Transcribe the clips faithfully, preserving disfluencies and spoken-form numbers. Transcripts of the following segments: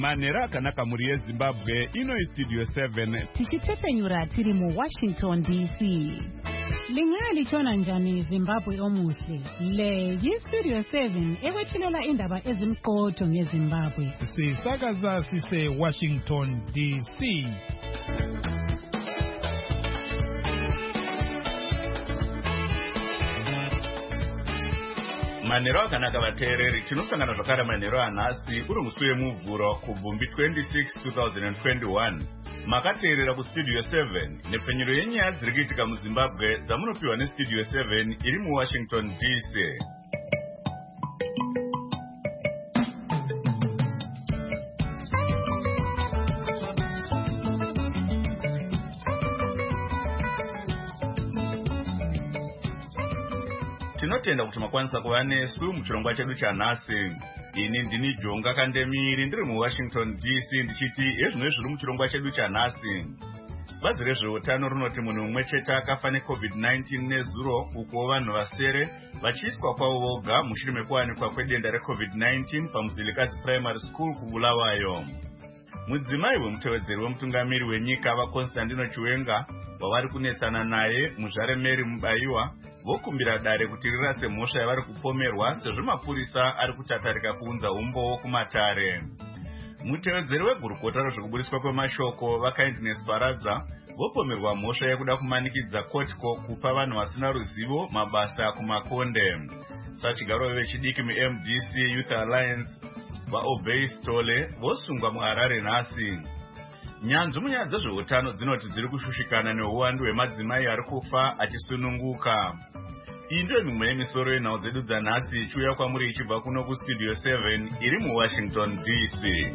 Manera akanaka muri yeZimbabwe ino iStudio seven. Tichitepenyura tiri mu Washington D C. Lingaya lichona njani Zimbabwe omuhle. Le yiStudio seven ekwethulela indaba ezimqotho ngeZimbabwe. Sisakaza sise Washington D C. Manero akanaka vateereri tinosangana zvakare manero anhasi uri musi wemuvhuro kubvumbi twenty-six twenty twenty-one. Makateerera kuStudio seven nepfenyuro yenyaya dziri kuitika muZimbabwe dzamunopiwa neStudio seven iri muWashington D C. Tinotenda kuti makwanisa kuva nesu muchirongwa chedu chanhasi. Ini ndini Jonga Kandemiri ndiri muWashington D C ndichiti ezvino zviri muchirongwa chedu chanhasi. Bazi rezveutano rinoti munhu mumwe chete akafa neCovid nineteen nezuro uko vanhu vasere vachiiswa kwavo voga mushure mekuwanikwa kwedenda reCovid nineteen paMuzilikazi Primary School kuBulawayo. Mudzimai wemutevedzeri wemutungamiri wenyika vaConstantino Chiwenga wavari kunetsana naye muzvare Mary Mubayiwa vokumbira dare kuti rirase mhosva yavari kupomerwa sezvo mapurisa ari kutatarika kuunza umbowo kumatare. Mutevedzeri wegurukota rezvekuburiswa kwemashoko vaKindness Paradza vopomerwa mhosva yekuda kumanikidza Kotiko kupa vanhu vasina ruzivo mabasa kumakonde. Sachigaro vechidiki muM D C Youth Alliance vaObey Stole vosungwa muHarare nhasi. Nyanzvi munyaya dzezveutano dzinoti dziri kushushikana neuwandu hwemadzimai ari kufa achisununguka. Iyi ndiyo mimwe yemisoro yenhau dzedu dzanhasi ichiuya kwamuri ichibva kuno kuStudio seven iri muWashington D C.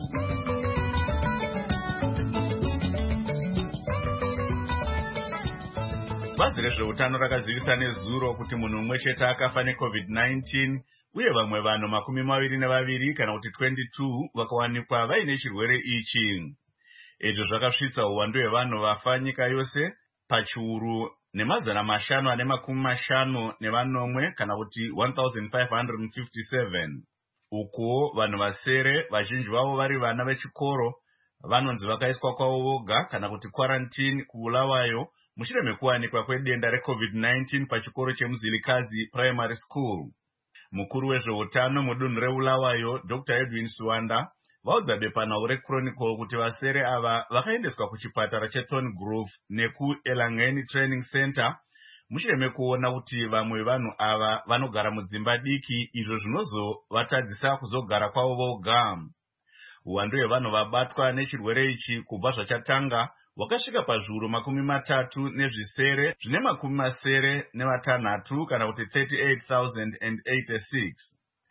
Bazi rezveutano rakazivisa nezuro kuti munhu mumwe chete akafa neCovid nineteen uye vamwe vanhu makumi maviri nevaviri kana kuti twenty-two vakawanikwa vaine chirwere ichi. Izvo zvakasvitsa uwandu hwevanhu vafa nyika yose pachiuru nemazana mashanu ane makumi mashanu nevanomwe kana kuti one thousand five hundred fifty-seven. Uko vanhu vasere vazhinji vavo vari vana vechikoro vanonzi vakaiswa kwavo voga kana kuti quarantine kuBulawayo mushure mekuwanikwa kwedenda reCovid nineteen pachikoro cheMuzilikazi Primary School. Mukuru wezveutano mudunhu reBulawayo Doctor Edwin Suwanda vaudza bepanhau reChronicle kuti vasere ava vakaendeswa kuchipatara cheThorn Grove nekuElangeni Training Center mushure mekuona kuti vamwe vanhu ava vanogara mudzimba diki izvo zvinozovatadzisa kuzogara kwavo voga. Uwandu hwevanhu vabatwa nechirwere ichi kubva zvachatanga wakasvika pazviuru makumi matatu nezvisere zvine makumi masere nevatanhatu kana kuti thirty-eight thousand eighty-six.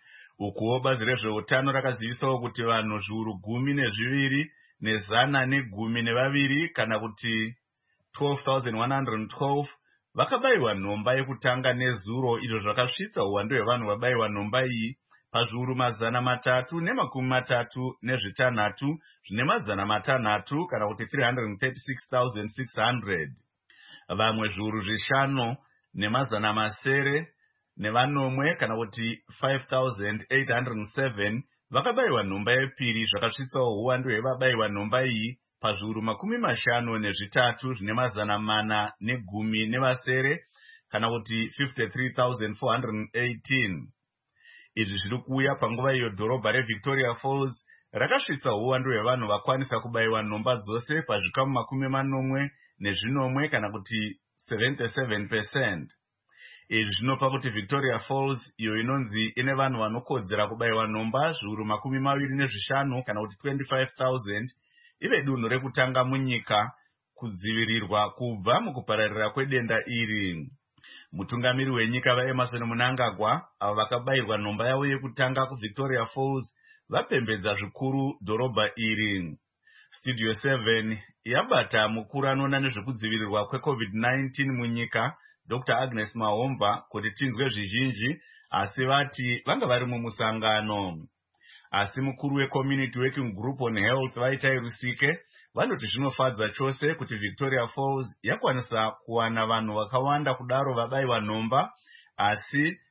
Ukuwo bazi rezveutano rakazivisawo kuti vanhu zviuru gumi nezviviri nezana negumi nevaviri kana kuti twelve thousand one hundred twelve vakabayiwa nhomba yekutanga nezuro izvo zvakasvitsa uwandu hwevanhu vabayiwa nhomba iyi pazviuru mazana matatu nemakumi matatu nezvitanhatu zvine mazana matanhatu kana kuti three hundred thirty-six thousand six hundred. Vamwe zviuru zvishanu nemazana masere nevanomwe kana kuti five thousand eight hundred seven vakabayiwa nhomba yepiri zvakasvitsawo uwandu hwevabayiwa nhomba iyi pazviuru makumi mashanu nezvitatu zvine mazana mana negumi nevasere kana kuti fifty-three thousand four hundred eighteen. Izvi zviri kuuya panguva iyo dhorobha reVictoria Falls rakasvitsa uwandu hwevanhu vakwanisa kubayiwa nhomba dzose pazvikamu makumi manomwe nezvinomwe kana kuti seventy-seven percent. Izvi zvinopa kuti Victoria Falls iyo inonzi ine vanhu vanokodzera kubayiwa nhomba zviuru makumi maviri nezvishanu kana kuti twenty-five thousand ive dunhu rekutanga munyika kudzivirirwa kubva mukupararira kwedenda iri. Mutungamiri wenyika vaEmerson Mnangagwa avo vakabayirwa nhomba yavo yekutanga kuVictoria Falls vapembedza zvikuru dhorobha iri. Studio seven yabata mukuru anoona nezvekudzivirirwa kweCovid nineteen munyika Doctor Agnes Mahomva kuti tinzwe zvizhinji asi vati vanga vari mumusangano. Asi mukuru weCommunity Working Group on Health Vaitai Rusike vanoti zvinofadza chose kuti Victoria Falls yakwanisa kuwana vanhu vakawanda kudaro vabayiwa nhomba asi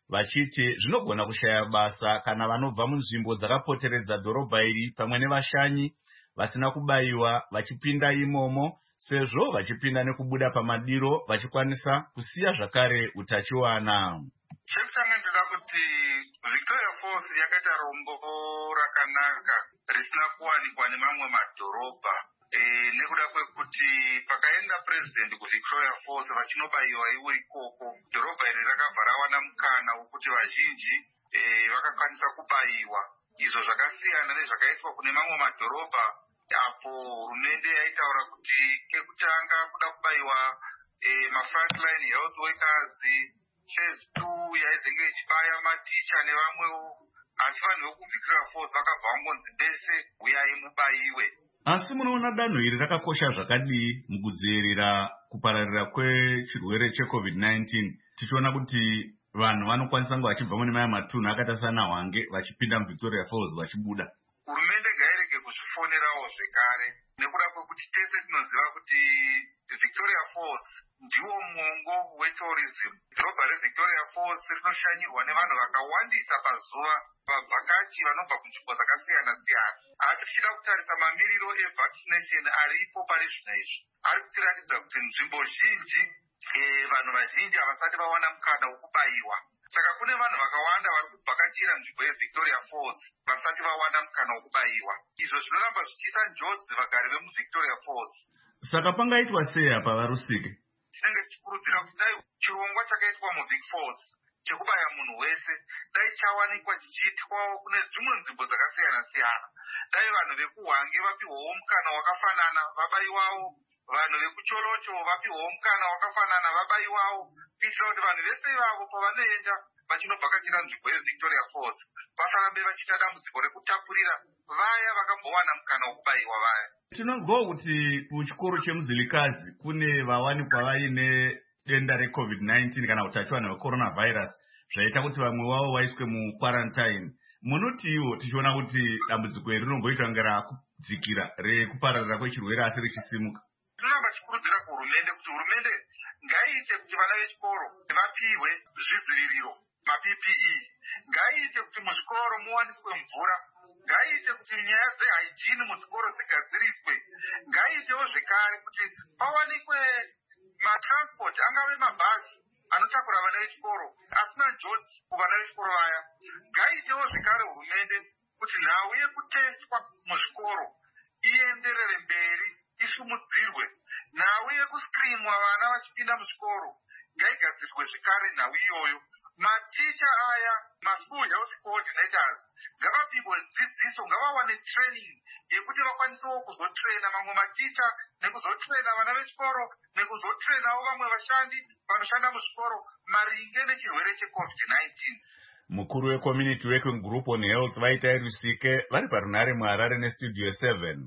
vachiti zvinogona kushaya basa kana vanobva munzvimbo dzakapoteredza dhorobha iri pamwe nevashanyi vasina kubayiwa vachipinda imomo, sezvo vachipinda nekubuda pamadiro vachikwanisa kusiya zvakare utachiwana. Chekutanga ndoda kuti Victoria Falls yakaita rombo rakanaka risina kuwanikwa nemamwe madhorobha. E, nekuda kwekuti pakaenda president kuVictoria Falls vachinobayiwa iwo ikoko, dhorobha iri rakabva rawana mukana wekuti vazhinji e, vakakwanisa kubayiwa. Izvo zvakasiyana nezvakaitwa kune mamwe madhorobha apo hurumende yaitaura kuti kekutanga kuda kubayiwa e, mafrontline health workers, phase two yaizenge ichibaya maticha nevamwewo, asi vanhu vekuVictoria Falls vakabva vangonzi bese uyai mubayiwe. Asi munoona danho iri rakakosha zvakadii mukudzivirira kupararira kwechirwere checovid nineteen, tichiona kuti vanhu vanokwanisa kunge vachibva mune maya matunhu akaita sana Hwange vachipinda muVictoria Falls vachibuda. Hurumende ngairege kuzvifonerawo zvekare, nekuda kwekuti tese tinoziva kuti Victoria Falls ndiwo mwongo wetourism. Dhorobha reVictoria Falls rinoshanyirwa nevanhu vakawandisa pazuva, vavhakachi vanobva kunzvimbo dzakasiyana siyana. Asi tichida kutarisa mamiriro evaccination aripo pari zvino izvi, ari kutiratidza kuti nzvimbo zhinji e, vanhu vazhinji havasati vawana mukana wekubayiwa. Saka kune vanhu vakawanda vari kuvhakachira nzvimbo yeVictoria Falls vasati vawana mukana wekubayiwa. Izvo zvinoramba zvichiisa njodzi vagari vemuVictoria Falls. Saka pangaitwa sei apa Varusike? Tinenge tichikurudzira kuti dai chirongwa chakaitwa muVic Falls chekubaya munhu wese dai chawanikwa chichiitwawo kune dzimwe nzvimbo dzakasiyana siyana. Dai vanhu vekuHwange vapiwawo mukana wakafanana vabayiwawo, vanhu vekuCholocho vapiwawo mukana wakafanana vabayiwawo, kuitira kuti vanhu vese ivavo pavanoenda vachinobvakachira nzvimbo yeVictoria Falls vasarambe vachiita dambudziko rekutapurira vaya vakambowana mukana wokubayiwa vaya. Tinonzwawo kuti kuchikoro chemuZilikazi kune vawanikwa vaine denda recovid nineteen kana utachiwana hwecoronavirus zvaita kuti vamwe wavo vaiswe muquarantine. Munotiwo tichiona kuti dambudziko iri rinomboita kunge rakudzikira rekupararira kwechirwere asi richisimuka. Tinoramba tichikurudzira kuhurumende kuti hurumende ngaiite kuti vana vechikoro vapiwe zvidziviriro, ma P P E, ngaiite kuti muzvikoro muwaniswe mvura, ngaiite kuti nyaya dzehygiene muzvikoro dzigadziriswe, ngaiitewo zvekare kuti pawanikwe matransport, angave mabhazi anotakura vana vechikoro asina njodzi kuvana vechikoro vaya. Ngaiitewo zvekare hurumende kuti nhau yekutestwa muzvikoro ienderere mberi, isumudzirwe. Nhau yekuskrinwa vana vachipinda muzvikoro ngaigadzirirwe zvekare nhau iyoyo. Maticha aya, ma-school health coordinators, ngavapihwe dzidziso, ngavawane training yekuti vakwanisewo kuzotraina mamwe maticha nekuzotraina vana vechikoro nekuzotrainawo vamwe vashandi vanoshanda muzvikoro maringe nechirwere checovid nineteen. Mukuru weCommunity Working Group on Health Vaitai Rusike vari parunhare muHarare neStudio seven.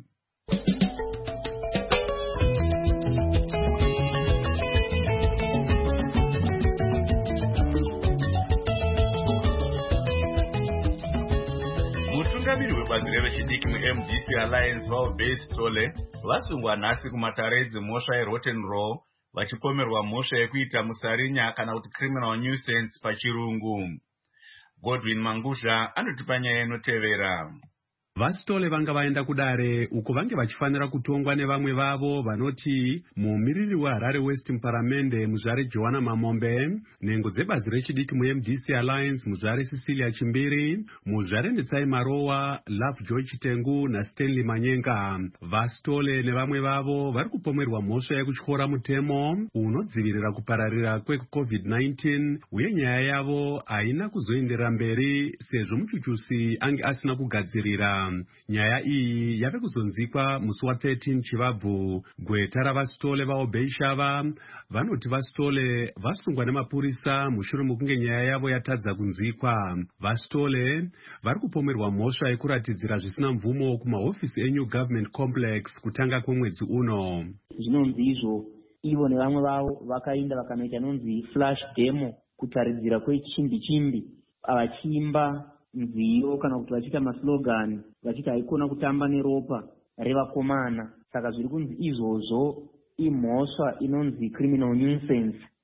Mutungamiri webazi revechidiki muM D C Alliance Vaubase Tole vasungwa nhasi kumatare dzemhosva eRotten Row vachipomerwa mhosva yekuita musarinya kana kuti criminal nuisance pachirungu. Godwin Mangusha anotipa nyaya inotevera. Vasitole vanga vaenda kudare uko vange vachifanira kutongwa nevamwe vavo vanoti mumiriri weHarare West muparamende muzvare Joanna Mamombe, nhengo dzebazi rechidiki muM D C Alliance muzvare Cecilia Chimbiri, muzvare Ndetsai Marowa, Love Joy Chitengu naStanley Manyenga. Vasitole nevamwe vavo vari kupomerwa mhosva yekutyora mutemo unodzivirira kupararira kwecovid nineteen uye nyaya yavo haina kuzoenderera mberi sezvo muchuchusi ange asina kugadzirira. Nyaya iyi yave kuzonzikwa musi wa13 Chivabvu. Gweta ravasitole vaObeishava vanoti vasitole vasungwa nemapurisa mushure mekunge nyaya yavo yatadza kunzikwa. Vasitole vari kupomerwa mhosva yekuratidzira zvisina mvumo kumahofisi eNew Government Complex kutanga kwemwedzi uno. Zvinonzi izvo ivo nevamwe vavo vakaenda vakanoita nonzi flash demo kutaridzira kwechimbi chimbi vachiimba nziyo kana kuti vachiita maslogan vachiti haikona kutamba neropa revakomana. Saka zviri kunzi izvozvo imhosva inonzi criminal nuisance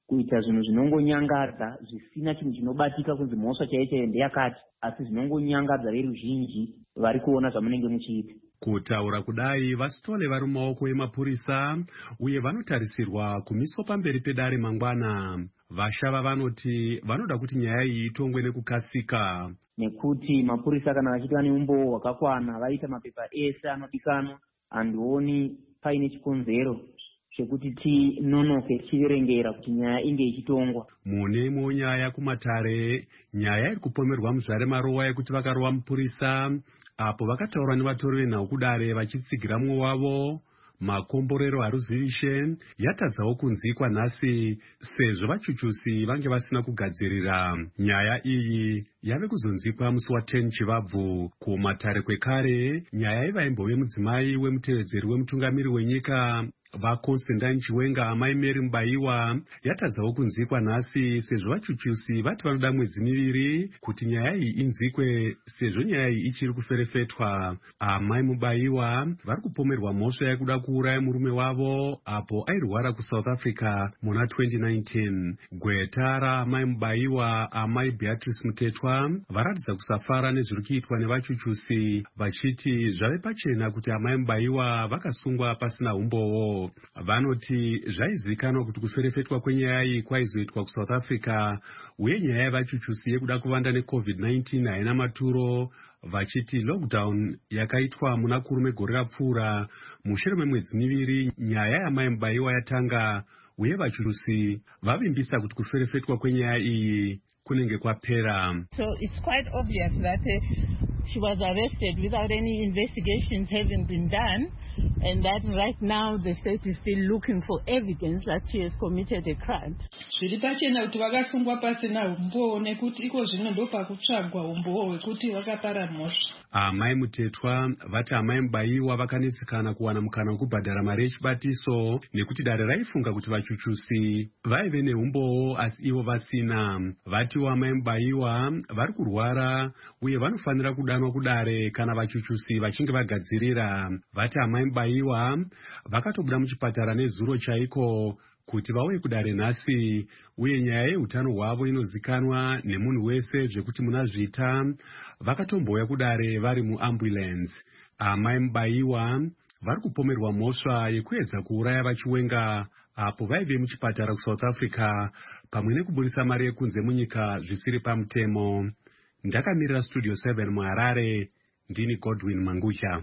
kuita zvinhu zvinongonyangadza zvisina chinhu chinobatika kunzi mhosva chaiyo chaiyo ndeyakati, asi zvinongonyangadza veruzhinji vari kuona zvamunenge muchiita. Kutaura kudai, Vasitole vari mumaoko emapurisa uye vanotarisirwa kumiswa pamberi pedare mangwana. Vashava vanoti vanoda kuti nyaya iyi itongwe nekukasika, nekuti mapurisa kana vachiita neumbowo hwakakwana vaita mapepa ese anodikanwa, handioni paine chikonzero chekuti tinonoke tichiverengera kuti nyaya inge ichitongwa. Mune imwe nyaya kumatare, nyaya iri kupomerwa muzvare marowa yekuti vakarova mupurisa apo vakataura nevatori venhau kudare vachitsigira mumwe wavo. Makomborero haruzivishe yatadzawo kunzikwa nhasi sezvo vachuchusi vange vasina kugadzirira. Nyaya iyi yave kuzonzikwa musi wa10 Chivabvu. Kumatare kwekare, nyaya ivaimbove mudzimai wemutevedzeri wemutungamiri wenyika vaConstantine Chiwenga amai Mary Mubaiwa yatadzawo kunzikwa nhasi sezvo vachuchusi vati vanoda mwedzi miviri kuti nyaya iyi inzikwe sezvo nyaya iyi ichiri kuferefetwa. Amai Mubaiwa vari kupomerwa mhosva yekuda kuuraya murume wavo apo airwara kuSouth Africa muna twenty nineteen. Gweta raamai Mubaiwa, amai Beatrice Mutetwa, varatidza kusafara nezviri kuitwa nevachuchusi vachiti zvave pachena kuti amai Mubaiwa vakasungwa pasina umbowo. Vanoti zvaizikanwa kuti kuferefetwa kwenyaya iyi kwaizoitwa kuSouth Africa uye nyaya yavachuchusi yekuda kuvanda neCovid nineteen haina maturo, vachiti lockdown yakaitwa muna kurume gore rapfuura mushure memwedzi miviri nyaya yamai Mubaiwa yatanga uye vachuchusi vavimbisa kuti kuferefetwa kwenyaya iyi kunenge kwapera. So it's quite obvious that uh, she was arrested without any investigations having been done, and that right now the state is still looking for evidence that she has committed a crime. Zviri pachena kuti vakasungwa pasina umbowo nekuti iko zvino ndo pakutsvagwa umbowo hwekuti vakapara mhosva. Amai Mutetwa vati amai Mubaiwa vakanetsekana kuwana mukana wekubhadhara mari yechibatiso nekuti dare raifunga kuti vachuchusi vaive neumbowo asi ivo vasina. Vatiwo amai Mubaiwa vari kurwara uye vanofanira kudanwa kudare kana vachuchusi vachinge vagadzirira. Vati amai Mubaiwa vakatobuda muchipatara nezuro chaiko kuti vauye kudare nhasi uye nyaya yeutano hwavo inozikanwa nemunhu wese zvekuti muna zvita vakatomboya kudare vari muambulance. Amai Mubaiwa vari kupomerwa mhosva yekuedza kuuraya vaChiwenga apo vaive muchipatara kuSouth Africa pamwe nekuburisa mari yekunze munyika zvisiri pamutemo. Ndakamirira Studio seven muHarare, ndini Godwin Mangusha.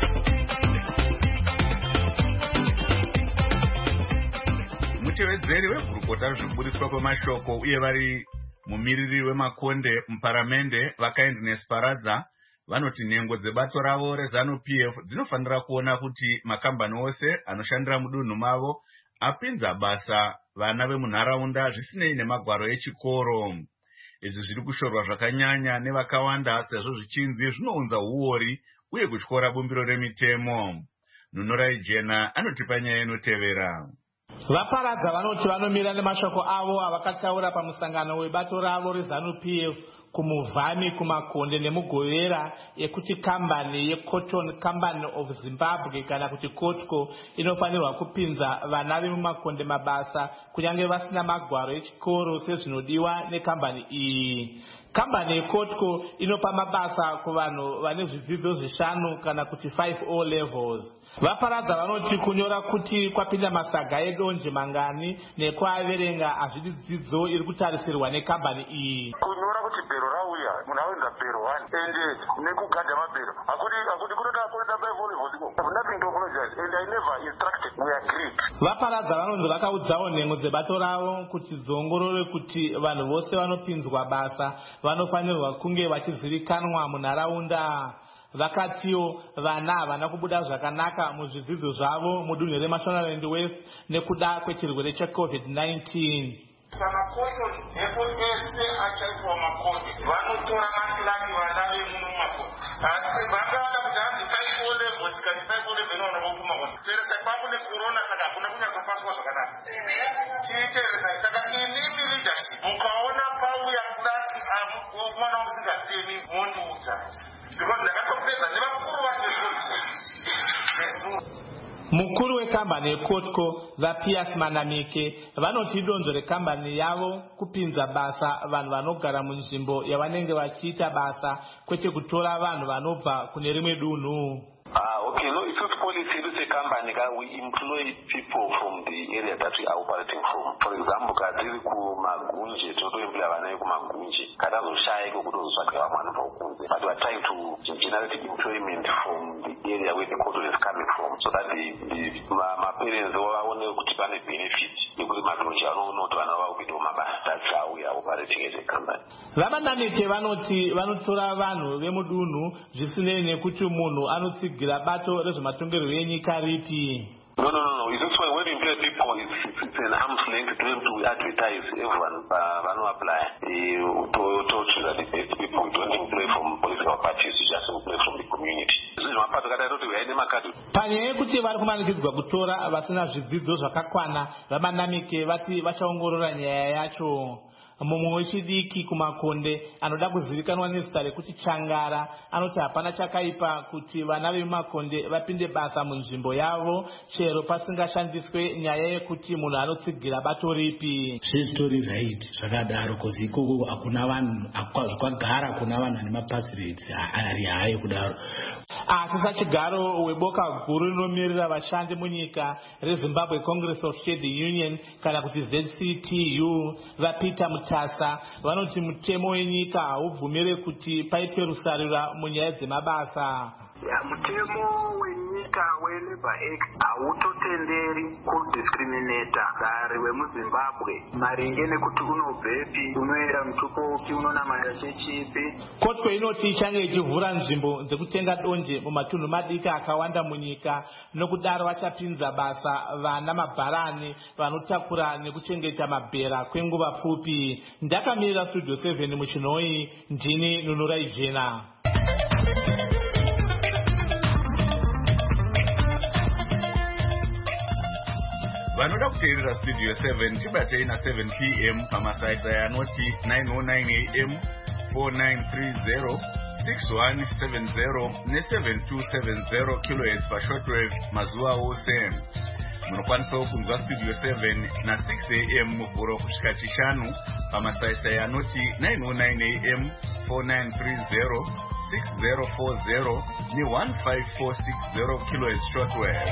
Mutevedzeri wegurukota zvekuburiswa kwemashoko uye vari mumiriri wemakonde muparamende vakaendi Nesparadza vanoti nhengo dzebato ravo reZANU-P F dzinofanira kuona kuti makambani ose anoshandira mudunhu mavo apinza basa vana vemunharaunda zvisinei nemagwaro echikoro. Izvi zviri kushorwa zvakanyanya nevakawanda sezvo zvichinzi zvinounza huori uye kutyora bumbiro remitemo. Nunorai Jena anotipa nyaya inotevera. Vaparadza vanoti vanomira nemashoko avo avakataura pamusangano webato ravo reZANU-P F kumuvhani kumakonde nemugovera ekuti kambani yeCotton Company of Zimbabwe kana kuti Kotco inofanirwa kupinza vana vemumakonde mabasa kunyange vasina magwaro echikoro sezvinodiwa nekambani iyi. Kambani yeCotco inopa mabasa kuvanhu vane zvidzidzo zvishanu kana kuti five O levels. Vaparadza vanoti kunyora kuti kwapinda masaga edonje mangani nekuaverenga hazvidi dzidzo iri kutarisirwa nekambani iyi. Kunyora kuti bhero rauya munhu awenza bhero one ende nekuganda mabhero akuti akuti kunoda kunoda five O levels iko. Nothing to apologize and I never instructed. We agreed. Vaparadza vanonzi vakaudzawo nhengo dzebato ravo kuti dziongorore kuti vanhu vose vanopinzwa basa vanofanirwa kunge vachizivikanwa munharaunda. Vakatiwo vana havana kubuda zvakanaka muzvidzidzo zvavo mudunhu reMashonaland West nekuda kwechirwere cheCovid nineteen. Makoto ndipo ese achaitwa makoto vanotora masilaki vana vemuno makoto asi vakada kuti hanzi five O levels kandi five O level nono vokuma kono teresa papo necorona saka hakuna kunyazopaswa zvakanaka tiiteresa saka inimi leadership mukaona pauya kudati mwana wamusingazemi mondiudza because ndakatopedza nevakuru vacho. Mukuru wekambani yeKotco vaPiers Manamike vanoti donzvo rekambani yavo kupinza basa vanhu vanogara munzvimbo yavanenge vachiita basa kwete kutora vanhu vanobva kune rimwe dunhu. Ah, okay. No, it's not policy. It's a company. We employ people from the area that we are operating from. For example, kadiri ku Magunje, toto employ vana ku Magunje. Kada zoshaya ko kutozwa kwa mwana paukunze. But we are trying to generate employment from the area where the cotton is coming from, so that the the my parents waone kuti pane benefit. Yekuti Magunje anoona kuti vana vavo kuita mabasa. That's how we are operating as a company. Vamanamike vanoti vanotora vanhu vemudunhu zvisinei nekuti munhu anotsigira bato rezvematongerwo enyika ripi. No, no, no, no. It's just when we employ people, it's, it's, it's an arm's length to them to advertise. Everyone, uh, when apply, uh, to told you that the best people don't employ from political parties, you just employ from the community. Panyaya yekuti vari kumanikidzwa kutora vasina zvidzidzo zvakakwana, Vamanamike vati vachaongorora nyaya yacho. Mumwe wechidiki kumakonde anoda kuzivikanwa nezita rekuti Changara anoti hapana chakaipa kuti vana vemumakonde vapinde basa munzvimbo yavo chero pasingashandiswe nyaya yekuti munhu anotsigira bato ripi. Zvitori right zvakadaro kozi ikoko hakuna vanhu kwagara kuna vanhu ane mapasirates ari hayo kudaro. Asi sachigaro weboka guru rinomirira vashandi munyika reZimbabwe Congress of Trade Union kana kuti Z C T U vaPeter Mutasa vanoti mutemo wenyika haubvumire kuti paitwe rusarura munyaya dzemabasa. Ya mutemo wenyika weLabor Act hautotenderi kudiscriminata gari wemuZimbabwe maringe nekuti unobvepi, unoera mutupo upi, unonamira chechipi. Kotco inoti ichange ichivhura nzvimbo dzekutenga donje mumatunhu madiki akawanda munyika, nokudaro vachapinza basa vana mabharani vanotakura nekuchengeta mabhera kwenguva pfupi. Ndakamirira Studio seven muchinoi, ndini Nunurai Jena. Vanoda kuteerera Studio seven tibatei na seven p m pamasaisai anoti nine oh nine a m, four nine three zero, six one seven zero ne seven two seven zero kilohertz pashortwave mazuva ose. Munokwanisawo kunzwa Studio seven na six a m muvhuro kusvika chishanu pamasaisai anoti nine oh nine a m, four nine three zero, six zero four zero ne one five four six zero kilohertz shortwave.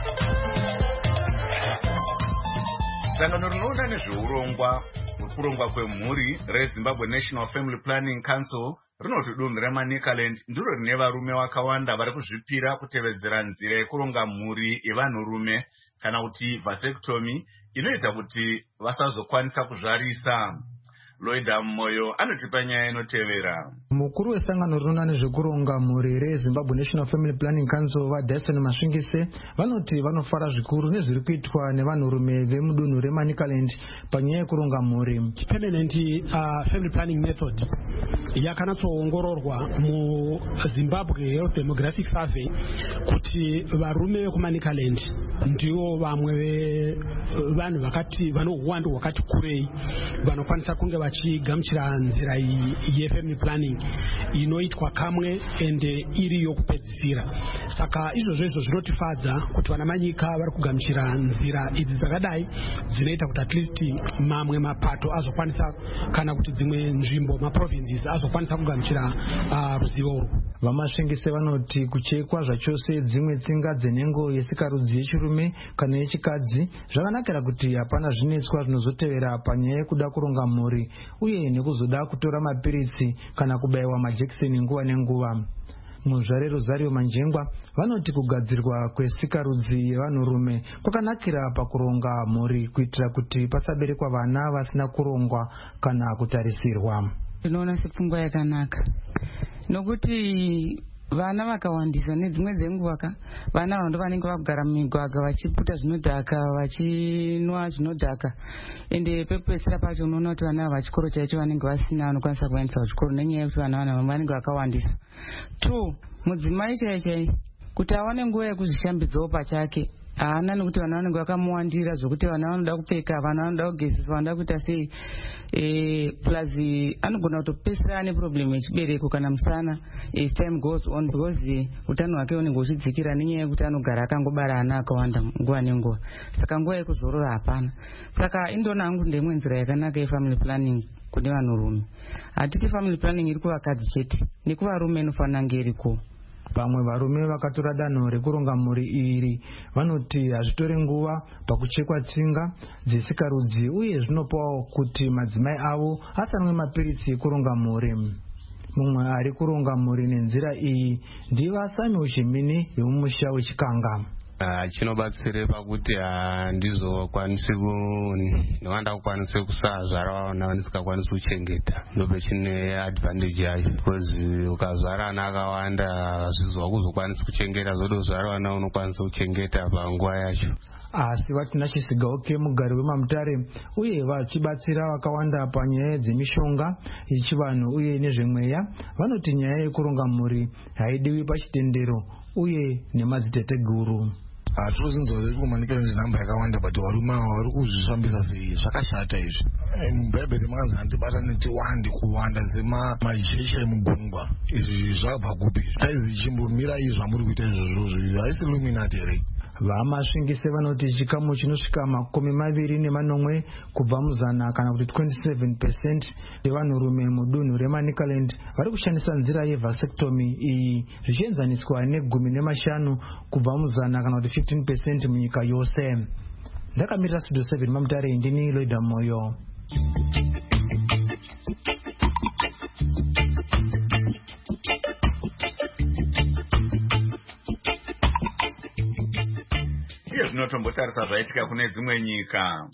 Sangano rinoona nezveurongwa hwekurongwa kwemhuri reZimbabwe National Family Planning Council rinoti dunhu reManicaland ndiro rine varume vakawanda vari kuzvipira kutevedzera nzira yekuronga mhuri yevanhurume kana kuti vasectomy inoita kuti vasazokwanisa kuzvarisa. Loida Moyo anotipa nyaya inotevera. Mukuru wesangano rinoona nezvekuronga mhuri reZimbabwe National Family Planning Council vaDyson Masvingise vanoti vanofara zvikuru nezviri kuitwa nevanhurume vemudunhu reManicaland panyaya yekuronga mhuri. Permanent uh, family planning method yakanatsoongororwa muZimbabwe Health Demographic Survey kuti varume vekuManicaland ndivo vamwe vevanhu vakati vano uwandu hwakati kurei vanokwanisa kunge vachigamuchira nzira yefamily planning inoitwa kamwe ende iri yokupedzisira. Saka izvozvo izvo zvinotifadza kuti vana manyika vari kugamuchira nzira idzi dzakadai dzinoita kuti at least mamwe mapato azokwanisa kana kuti dzimwe nzvimbo maprovinces azokwanisa kugamuchira uh, ruzivo urwu. Vamasvingise vanoti kuchekwa zvachose dzimwe tsinga dzenhengo yesikarudzi yechirume kana yechikadzi zvakanakira kuti hapana zvinetswa zvinozotevera panyaya yekuda kuronga mhuri uye nekuzoda kutora mapiritsi kana kubayiwa majekiseni nguva nenguva. Muzvare Rosario Manjengwa vanoti kugadzirwa kwesikarudzi yevanhurume kwakanakira pakuronga mhuri kuitira kuti pasaberekwa vana vasina kurongwa kana kutarisirwa. Ndinoona sepfungwa yakanaka nokuti vana vakawandisa nedzimwe dzenguva ka vana vando vanenge vakugara mumigwagwa vachiputa zvinodhaka vachinwa zvinodhaka ende pepesera pacho unoona kuti vana vachikoro chaicho vanenge vasina vanokwanisa kuendesa kuchikoro nenyaya yekuti vana vana vanenge vakawandisa. Two, mudzimai chaichai kuti awane nguva yekuzvishambidzawo pachake haana nekuti vana vanenge vakamuwandira zvokuti vana vanoda kupfeka, vana vanoda kugezesa, vanoda kuita sei. E, plus anogona kutopesera ane problem yechibereko kana musana as time goes on, because utano hwake unenge uchidzikira nenyaya yekuti anogara akangobara ana akawanda nguva nenguva. Saka nguva yekuzorora hapana. Saka indoona hangu ndemwe nzira yakanaka yefamily planning kune vanhurume. Hatiti family planning iri kuvakadzi chete, nekuvarume inofanira kunge iriko. Vamwe varume vakatora danho rekuronga mhuri iri vanoti hazvitori nguva pakuchekwa tsinga dzesikarudzi uye zvinopawo kuti madzimai avo asanwe mapiritsi ekuronga mhuri. Mumwe ari kuronga mhuri nenzira iyi ndiVasami Ushimini vemumusha wechikanga. Uh, chinobatsire pakuti handizokwanisi ndovanda kukwanisa kusazvara vana vandisingakwanisi kuchengeta. Ndobe chine advantage yacho, because ukazvara vana akawanda hazvizwa kuzokwanisa kuchengeta, zvodozvara vana unokwanisa kuchengeta panguva yacho. Asi vatina Chisigauke mugari weMamutare uye vachibatsira vakawanda panyaya dzemishonga yechivanhu uye nezvemweya, vanoti nyaya yekuronga mhuri haidiwi pachitendero uye nemadziteteguru. Hatirozinzwa kumanika namba yakawanda, but varume ava vari kuzvifambisa sei, zvakashata izvi. Mubhaibheri makanzi handibatane tiwande kuwanda semajecha emugungwa. Izvi zvabva kupi? Taizi chimbomira izvi zvamuri kuita izvozvo, haisi Illuminati here? Vamasvingise vanoti chikamu chinosvika makumi maviri nemanomwe kubva muzana kana kuti twenty-seven percent yevanhurume mudunhu reManicaland vari kushandisa nzira yevasectomy iyi, zvichienzaniswa negumi nemashanu kubva muzana kana kuti fifteen percent munyika yose. Ndakamirira Studio seven Mamutare, ndini Loida Moyo. Iye zvinotombotarisa zvaitika kune dzimwe nyika.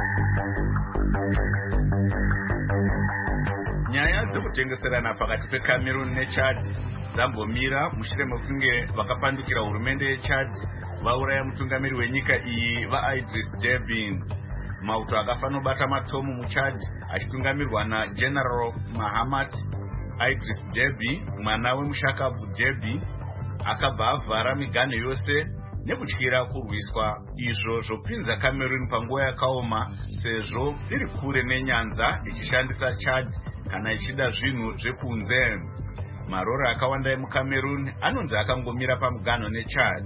Nyaya dzekutengeserana pakati peCameroon neChad dzambomira mushure mekunge vakapandukira hurumende yeChad vauraya mutungamiri wenyika iyi vaIdris Deby. Mauto akafanobata matomu muChad achitungamirirwa naGeneral Mahamat Idris Deby, mwana wemushakabvu Deby, akabva avhara miganho yose nekutyira kurwiswa izvo zvopinza Cameroon panguva yakaoma sezvo iri kure nenyanza ichishandisa Chad kana ichida zvinhu zvekunze. Marori akawanda emuCameroon anonzi akangomira pamuganho neChad.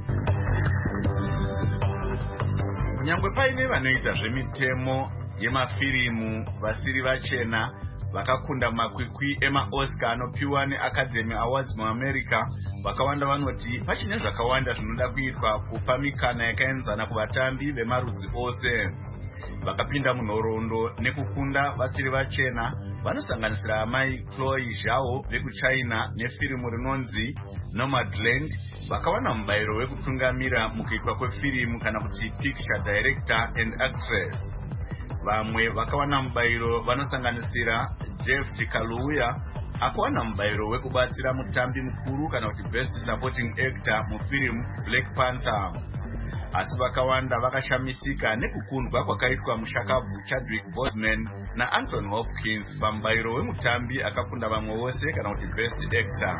Nyangwe paine vanoita zvemitemo yemafirimu vasiri vachena vakakunda makwikwi emaOscar anopiwa neAcademy Awards muAmerica, vakawanda vanoti pachine zvakawanda zvinoda kuitwa kupa mikana yakaenzana kuvatambi vemarudzi ose. Vakapinda munhoroondo nekukunda vasiri vachena vanosanganisira amai Chloe Zhao vekuChina nefirimu rinonzi Nomadland, vakawana mubayiro wekutungamira mukuitwa kwefirimu kana kuti picture director and actress. Vamwe vakawana mubayiro vanosanganisira Jeff Tikaluya akawana mubayiro wekubatsira mutambi mukuru kana kuti best supporting actor mufirimu Black Panther. Asi vakawanda vakashamisika nekukundwa kwakaitwa mushakabvu Chadwick Boseman naAnthony Hopkins pamubayiro wemutambi akakunda vamwe vose kana kuti best actor.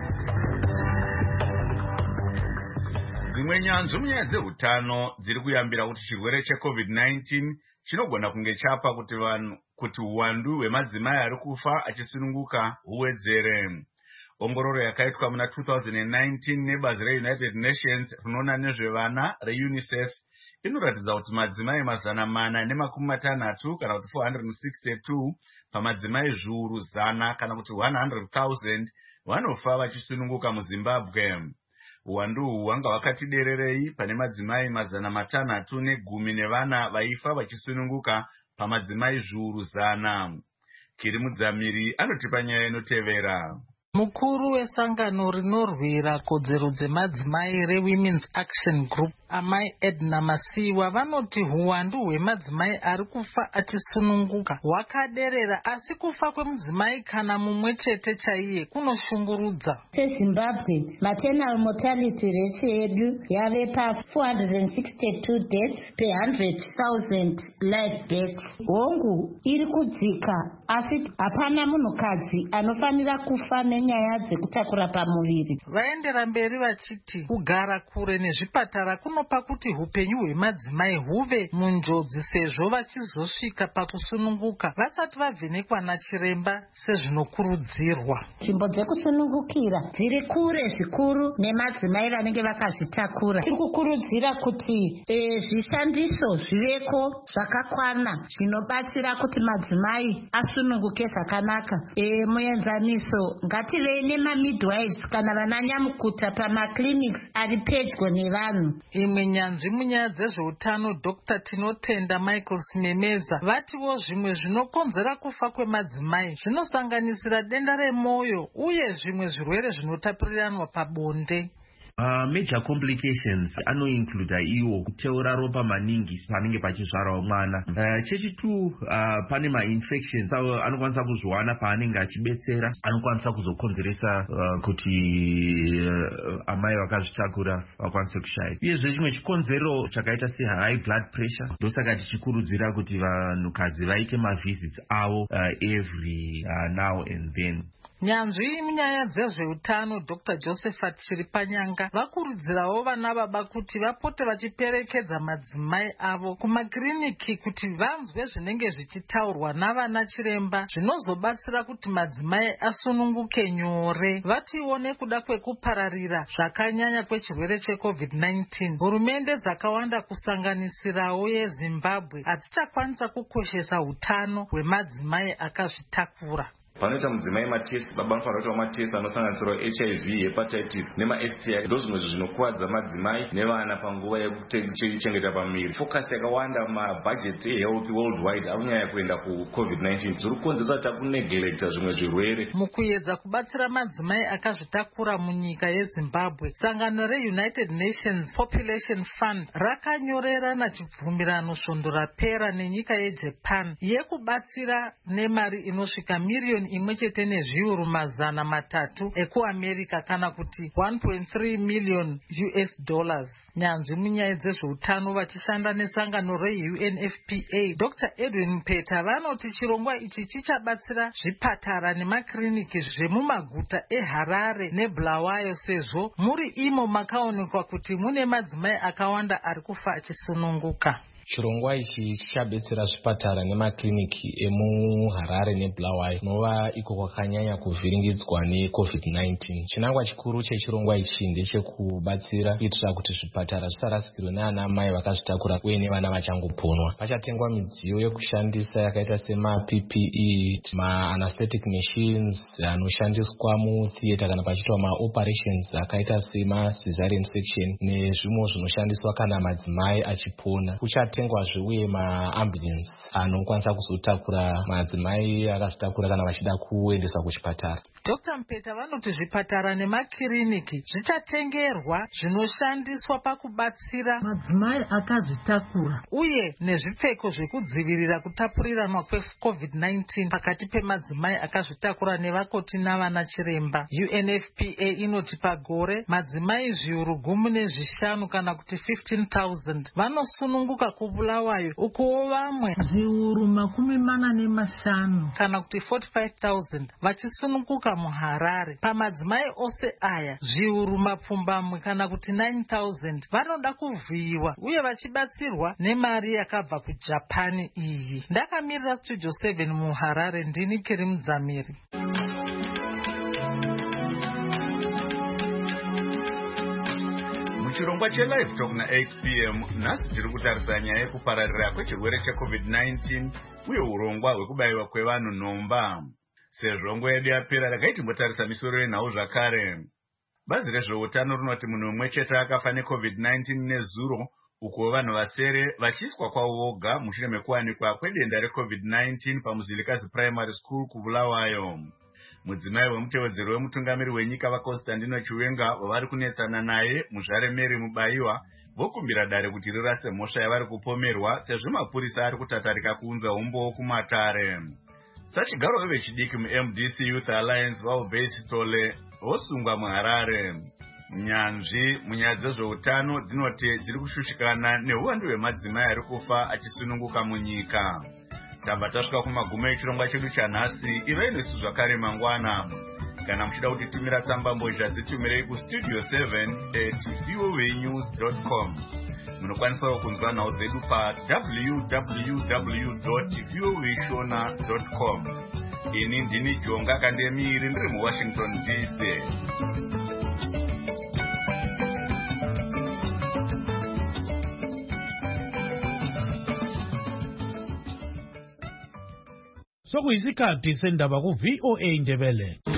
Dzimwe nyanzvu munyaya dzehutano dziri kuyambira kuti chirwere cheCovid nineteen chinogona kunge chapa kuti vanhu kuti uwandu hwemadzimai ari kufa achisununguka huwedzere. Ongororo yakaitwa muna two thousand nineteen nebazi reUnited Nations rinoona nezvevana reUNICEF inoratidza kuti madzimai mazana mana nemakumi matanhatu kana kuti four hundred sixty-two pamadzimai zviuru zana kana kuti one hundred thousand vanofa vachisununguka muZimbabwe. Uwandu huu hwanga hwakati dererei pane madzimai mazana matanhatu negumi nevana vaifa vachisununguka pamadzimai zviuru zana. Kiri Mudzamiri anotipa nyaya inotevera. Mukuru wesangano rinorwira kodzero dzemadzimai reWomen's Action Group, amai Edna Masiwa, vanoti huwandu hwemadzimai ari kufa achisununguka hwakaderera, asi kufa kwemudzimai kana mumwe chete chaiye kunoshungurudza. SeZimbabwe, maternal mortality rate yedu yave pa four hundred sixty-two deaths per one hundred thousand live births. Hongu iri kudzika, asi hapana munhukadzi anofanira kufa ne nenyaya dzekutakura pamuviri. Vaendera mberi vachiti kugara kure nezvipatara kunopa kuti upenyu hwemadzimai huve munjodzi sezvo vachizosvika pakusununguka vasati vavhenekwa nachiremba sezvinokurudzirwa. Nzvimbo dzekusunungukira dziri kure zvikuru nemadzimai vanenge vakazvitakura. Tiri kukurudzira kuti e, zvishandiso zviveko zvakakwana zvinobatsira kuti madzimai asununguke zvakanaka. E, muenzaniso ngativei nemamidwives kana vananyamukuta pamakliniki ari pedyo nevanhu. Imwe nyanzvi munyaya dzezveutano Dr Tinotenda Michael Simemeza vatiwo zvimwe zvinokonzera kufa kwemadzimai zvinosanganisira denda remwoyo uye zvimwe zvirwere zvinotapuriranwa pabonde. Uh, major complications anoincluda iwo kuteura ropa maningi panenge pachizvarawo mwana. Uh, chechitu uh, pane mainfections so, anokwanisa kuzviwana paanenge achibetsera, anokwanisa kuzokonzeresa uh, kuti uh, amai vakazvitakura vakwanise kushaya. Uyezve chimwe chikonzero chakaita se high blood pressure ndosaka tichikurudzira kuti vanhukadzi vaite mavisits avo uh, every uh, now and then. Nyanzvi munyaya dzezveutano Dr Josephat Chiripanyanga vakurudzirawo vana baba kuti vapote vachiperekedza madzimai avo kumakiriniki kuti vanzwe zvinenge zvichitaurwa navana chiremba zvinozobatsira kuti madzimai asununguke nyore. Vatiwo nekuda kwekupararira zvakanyanya kwechirwere checovid nineteen, hurumende dzakawanda kusanganisirawo yeZimbabwe hadzichakwanisa kukoshesa utano hwemadzimai akazvitakura. Panoita mudzimai matest, baba anofanira kuita matest anosanganisira H I V, hepatitis nema-S T I. Ndo zvimwe zvinokuwadza madzimai nevana panguva yekuchengeta pamiri. Focus yakawanda mabudget ehealth worldwide akunyanya kuenda kucovid nineteen dziri kukonzeresa takuneglecta zvimwe zvirwere. Mukuedza kubatsira madzimai akazvitakura munyika yeZimbabwe, sangano reUnited Nations Population Fund rakanyorera nachibvumirano svondo rapera nenyika yeJapan yekubatsira nemari inosvika milioni imwe chete nezviuru mazana matatu ekuAmerica kana kuti one point three million U S dollars. Nyanzvi munyaya dzezveutano vachishanda nesangano reU N F P A Dr Edwin Mpeta vanoti chirongwa ichi chichabatsira zvipatara nemakiriniki zvemumaguta eHarare neBulawayo sezvo muri imo makaonekwa kuti mune madzimai akawanda ari kufa achisununguka. Chirongwa ichi chichabetsera zvipatara nemakiriniki emuHarare neBulawayo nova iko kwakanyanya kuvhiringidzwa necovid nineteen. Chinangwa chikuru chechirongwa ichi ndechekubatsira kuitira kuti zvipatara zvisarasikirwe naana mai vakazvitakura uye nevana vachangoponwa. Pachatengwa midziyo yekushandisa yakaita sema P P E, ma-anesthetic machines anoshandiswa mutheater kana pachiitwa ma-operations akaita sema cesarean section nezvimwe zvinoshandiswa kana madzimai achipona. Kuchatengwazve uye maambulance anokwanisa kuzotakura madzimai akazvitakura kana vachida kuendeswa kuchipatara. Dr Mpeta vanoti zvipatara nemakiriniki zvichatengerwa zvinoshandiswa pakubatsira madzimai akazvitakura uye nezvipfeko zvekudzivirira kutapuriranwa kwecovid nineteen pakati pemadzimai akazvitakura nevakoti navana chiremba. U N F P A inoti pagore madzimai zviuru gumi nezvishanu kana kuti fifteen thousand vanosununguka kuBulawayo, ukuwo vamwe zviuru makumi mana nemashanu kana kuti forty-five thousand vachisununguka muHarare. Pamadzimai ose aya zviuru mapfumbamwe kana kuti nine thousand vanoda kuvhiyiwa uye vachibatsirwa nemari yakabva kuJapani iyi. Ndakamirira Studio seven muHarare, ndini Kiri Mudzamiri. Chirongwa cheLive Talk na-eight p m nhasi tiri kutarisa nyaya yekupararira kwechirwere checovid nineteen uye urongwa hwekubayiwa kwevanhu nhomba. Sezvo nguva yedu yapera rakaiti mbotarisa misoro yenhau zvakare. Bazi rezveutano rinoti munhu mumwe chete akafa necovid nineteen nezuro, uko vanhu vasere vachiiswa kwavo voga mushure mekuwanikwa kwedenda recovid nineteen paMuzilikazi Primary School kuBulawayo. Mudzimai wemutevedzeri wemutungamiri wenyika vaConstantino Chiwenga wavari kunetsana naye muzvare Mary Mubayiwa vokumbira dare kuti rirase mhosva yavari kupomerwa sezvo mapurisa ari kutatarika kuunza umbowo kumatare. Sachigaro vevechidiki mu-M D C Youth Alliance Vaubei Sitole vosungwa muHarare. Nyanzvi munyaya dzezveutano dzinoti dziri kushushikana neuwandu hwemadzimai ari kufa achisununguka munyika. Tabva tasvika kumagumo echirongwa chedu chanhasi. Ivai nesu zvakare mangwana. Kana muchida kutitumira tsamba mbozha dzitumirei kustudio seven at voanews dot com. Munokwanisa kunzwa nhau dzedu pa w w w dot voashona dot com. Ini ndini Jonga Kandemiri ndiri muWashington D C. Sokuyisikhathi sendaba ku V O A Ndebele.